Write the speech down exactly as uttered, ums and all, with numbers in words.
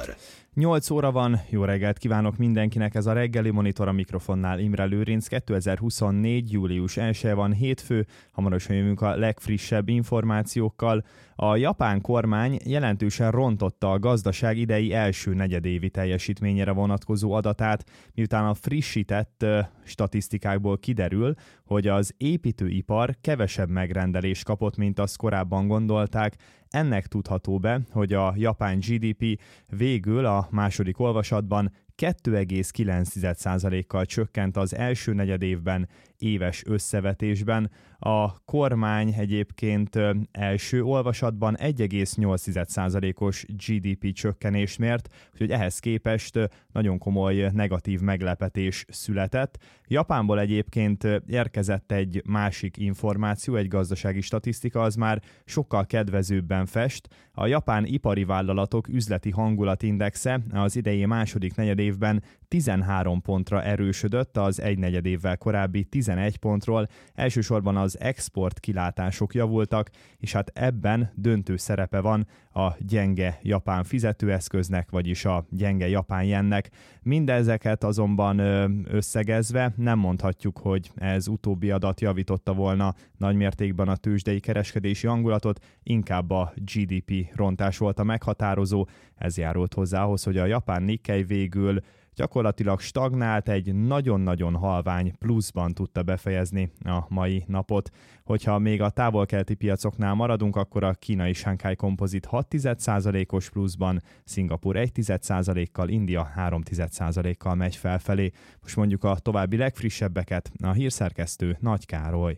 Monitor. nyolc óra van, jó reggelt kívánok mindenkinek, ez a reggeli Monitor, a mikrofonnál Imre Lőrinc. kétezer-huszonnégy. július elsején van, hétfő, hamarosan jövünk a legfrissebb információkkal. A japán kormány jelentősen rontotta a gazdaság idei első negyedévi teljesítményére vonatkozó adatát, miután a frissített statisztikákból kiderül, hogy az építőipar kevesebb megrendelést kapott, mint azt korábban gondolták. Ennek tudható be, hogy a japán gé dé pé végül a második olvasatban kettő egész kilenc százalékkal csökkent az első negyedévben éves összevetésben. A kormány egyébként első olvasatban egy egész nyolc százalékos gé dé pé csökkenést mért, úgyhogy ehhez képest nagyon komoly negatív meglepetés született. Japánból egyébként érkezett egy másik információ, egy gazdasági statisztika, az már sokkal kedvezőbben fest. A japán ipari vállalatok üzleti hangulatindexe az idei második negyedévben tizenhárom pontra erősödött az egy negyed évvel korábbi tizenegy pontról. Elsősorban az export kilátások javultak, és hát ebben döntő szerepe van a gyenge japán fizetőeszköznek, vagyis a gyenge japán jennek. Mindezeket azonban összegezve nem mondhatjuk, hogy ez utóbbi adat javította volna nagymértékben a tőzsdei kereskedési hangulatot, inkább a gé dé pé rontás volt a meghatározó. Ez járult hozzá ahhoz, hogy a japán Nikkei végül gyakorlatilag stagnált, egy nagyon-nagyon halvány pluszban tudta befejezni a mai napot. Hogyha még a távol-keleti piacoknál maradunk, akkor a kínai Shanghai Composite hat százalékos pluszban, Szingapúr egy százalékkal, India három százalékkal megy felfelé. Most mondjuk a további legfrissebbeket, a hírszerkesztő Nagy Károly.